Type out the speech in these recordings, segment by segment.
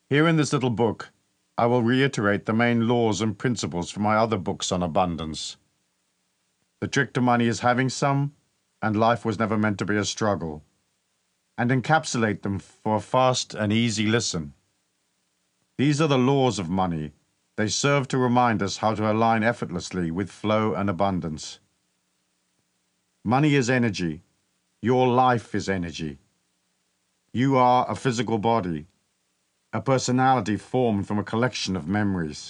Here in this little book, I will reiterate the main laws and principles from my other books on abundance. The trick to money is having some, and life was never meant to be a struggle, and encapsulate them for a fast and easy listen. These are the laws of money. They serve to remind us how to align effortlessly with flow and abundance. Money is energy. Your life is energy. You are a physical body, a personality formed from a collection of memories.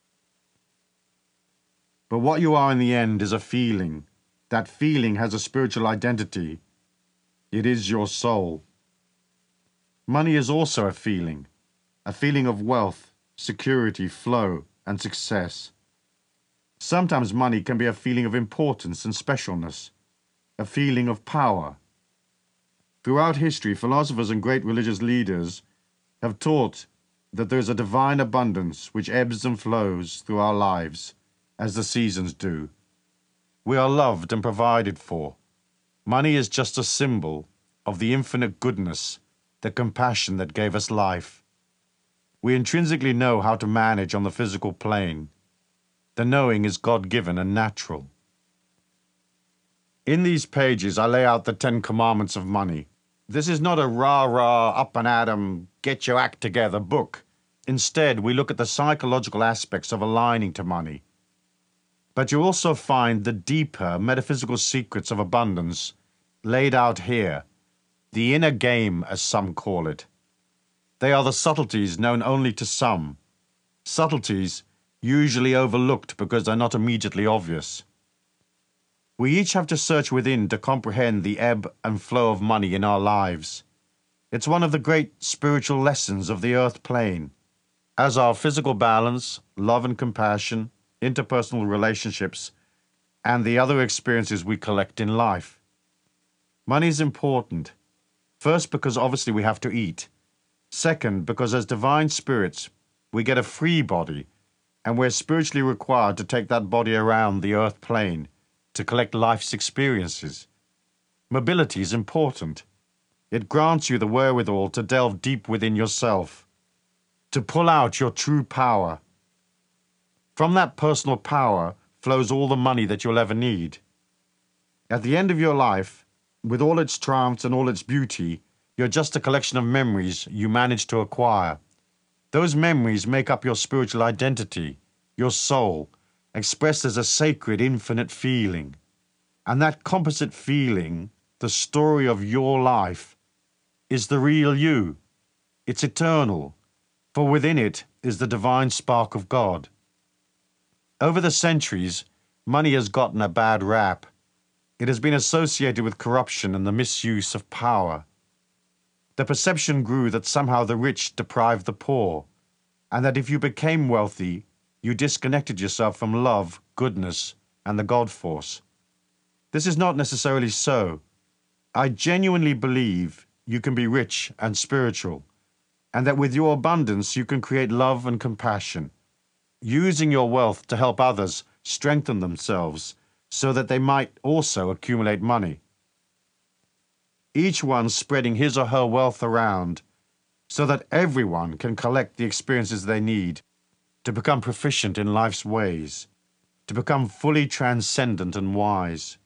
But what you are in the end is a feeling. That feeling has a spiritual identity. It is your soul. Money is also a feeling of wealth, security, flow, and success. Sometimes money can be a feeling of importance and specialness, a feeling of power. Throughout history, philosophers and great religious leaders have taught that there is a divine abundance which ebbs and flows through our lives, as the seasons do. We are loved and provided for. Money is just a symbol of the infinite goodness, the compassion that gave us life. We intrinsically know how to manage on the physical plane. The knowing is God-given and natural. In these pages, I lay out the 10 commandments of money. This is not a rah-rah, up and at 'em, get your act together book. Instead, we look at the psychological aspects of aligning to money. But you also find the deeper metaphysical secrets of abundance laid out here, the inner game, as some call it. They are the subtleties known only to some, subtleties usually overlooked because they're not immediately obvious. We each have to search within to comprehend the ebb and flow of money in our lives. It's one of the great spiritual lessons of the earth plane, as our physical balance, love and compassion, interpersonal relationships, and the other experiences we collect in life. Money is important, first because obviously we have to eat. Second, because as divine spirits, we get a free body, and we're spiritually required to take that body around the earth plane to collect life's experiences. Mobility is important. It grants you the wherewithal to delve deep within yourself, to pull out your true power. From that personal power flows all the money that you'll ever need. At the end of your life, with all its triumphs and all its beauty, you're just a collection of memories you managed to acquire. Those memories make up your spiritual identity, your soul, expressed as a sacred, infinite feeling. And that composite feeling, the story of your life, is the real you. It's eternal, for within it is the divine spark of God. Over the centuries, money has gotten a bad rap. It has been associated with corruption and the misuse of power. The perception grew that somehow the rich deprived the poor, and that if you became wealthy, you disconnected yourself from love, goodness, and the God force. This is not necessarily so. I genuinely believe you can be rich and spiritual, and that with your abundance you can create love and compassion, using your wealth to help others strengthen themselves so that they might also accumulate money. Each one spreading his or her wealth around so that everyone can collect the experiences they need to become proficient in life's ways, to become fully transcendent and wise.